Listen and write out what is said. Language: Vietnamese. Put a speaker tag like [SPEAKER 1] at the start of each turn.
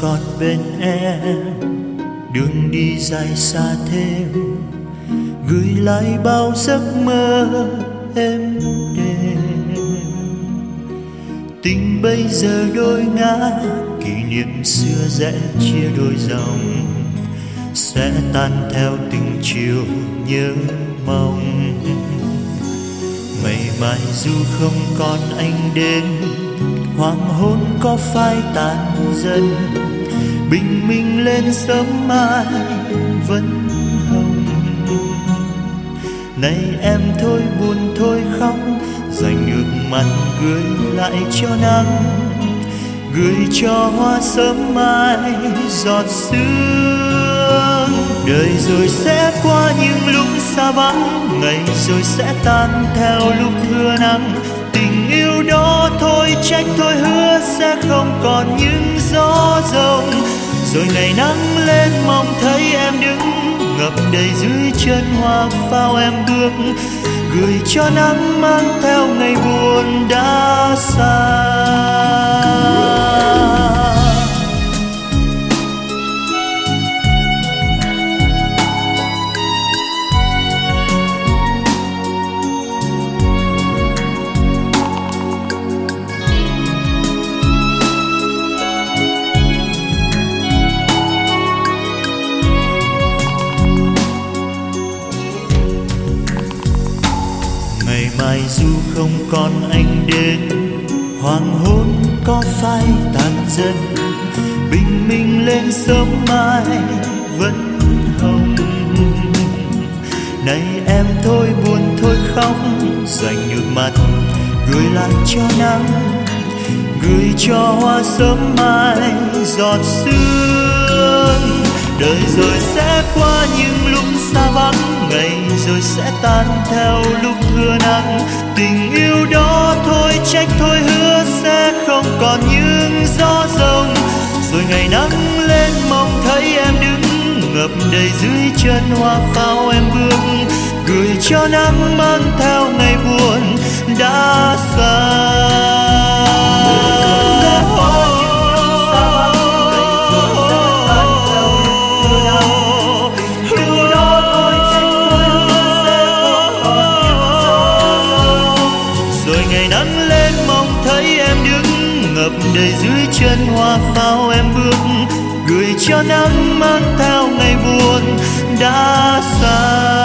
[SPEAKER 1] còn bên em, đường đi dài xa thêm, gửi lại bao giấc mơ êm đềm. Tình bây giờ đôi ngã, kỷ niệm xưa rẽ chia đôi dòng, sẽ tan theo từng chiều nhớ mong. Ngày mai dù không còn anh đến, hoàng hôn có phai tàn dần, bình minh lên sớm mai vẫn hồng. Này em thôi buồn thôi khóc, dành nước mắt gửi lại cho nắng, gửi cho hoa sớm mai giọt sương. Đời rồi sẽ qua những lúc xa vắng, ngày rồi sẽ tan theo lúc thưa nắng. Tình yêu đó thôi trách thôi hứa sẽ không còn những gió rồng. Rồi ngày nắng lên mong thấy em đứng ngập đầy dưới chân hoa phao em bước, gửi cho nắng mang theo ngày buồn đã xa. Ngày mai dù không còn anh đến, hoàng hôn có phai tàn dần, bình minh lên sớm mai vẫn hồng. Này em thôi buồn thôi khóc, dành nước mắt gửi lại cho nắng, gửi cho hoa sớm mai giọt sương. Đời rồi sẽ qua những lúc xa vắng, ngày rồi sẽ tan theo lúc thưa nắng. Tình yêu đó thôi trách thôi hứa sẽ không còn những gió rồng. Rồi ngày nắng lên mong thấy em đứng ngập đầy dưới chân hoa phao em bước, gửi cho nắng mang theo ngày buồn đã xa. Ngập đầy dưới chân hoa phao em bước, gửi cho nắng mang theo ngày buồn đã xa.